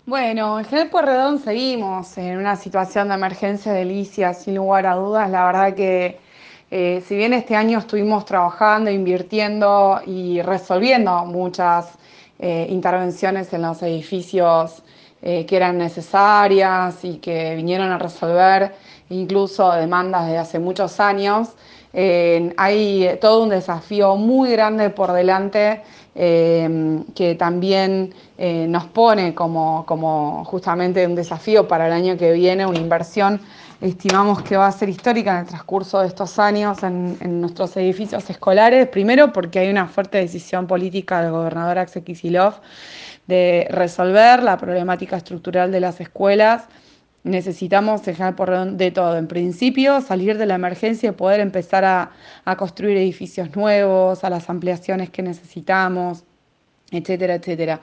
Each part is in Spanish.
Bueno, en General Pueyrredón seguimos en una situación de emergencia edilicia, sin lugar a dudas. La verdad que si bien este año estuvimos trabajando, invirtiendo y resolviendo muchas intervenciones en los edificios que eran necesarias y que vinieron a resolver incluso demandas de hace muchos años, hay todo un desafío muy grande por delante que también nos pone como justamente un desafío para el año que viene, una inversión estimamos que va a ser histórica en el transcurso de estos años en nuestros edificios escolares. Primero porque hay una fuerte decisión política del gobernador Axel Kicillof de resolver la problemática estructural de las escuelas. Necesitamos dejar por de todo. En principio, salir de la emergencia y poder empezar a construir edificios nuevos, a las ampliaciones que necesitamos, etcétera, etcétera.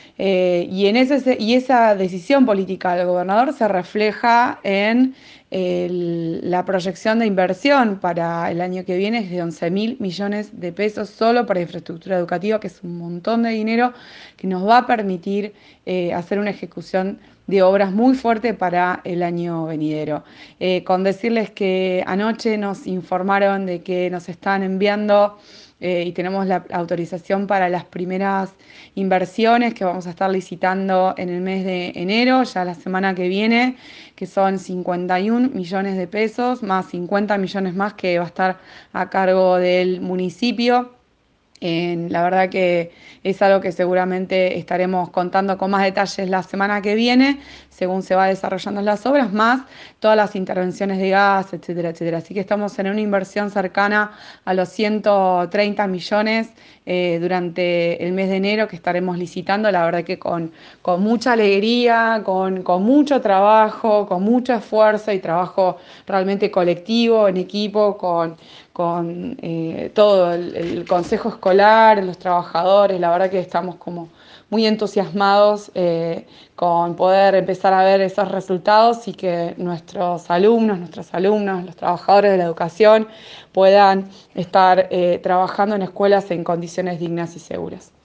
Y esa decisión política del gobernador se refleja en la proyección de inversión para el año que viene es de 11.000 millones de pesos solo para infraestructura educativa, que es un montón de dinero que nos va a permitir hacer una ejecución de obras muy fuerte para el año venidero. Con decirles que anoche nos informaron de que nos están enviando y tenemos la autorización para las primeras inversiones que vamos a estar licitando en el mes de enero, ya la semana que viene, que son 51 millones de pesos, más 50 millones más que va a estar a cargo del municipio. La verdad que es algo que seguramente estaremos contando con más detalles la semana que viene, según se va desarrollando las obras, más todas las intervenciones de gas, etcétera, etcétera. Así que estamos en una inversión cercana a los 130 millones durante el mes de enero que estaremos licitando, la verdad que con mucha alegría, con mucho trabajo, con mucho esfuerzo y trabajo realmente colectivo, en equipo, con todo el consejo escolar, los trabajadores, la verdad que estamos como muy entusiasmados con poder empezar a ver esos resultados y que nuestros alumnos, nuestros alumnos, los trabajadores de la educación puedan estar trabajando en escuelas en condiciones dignas y seguras.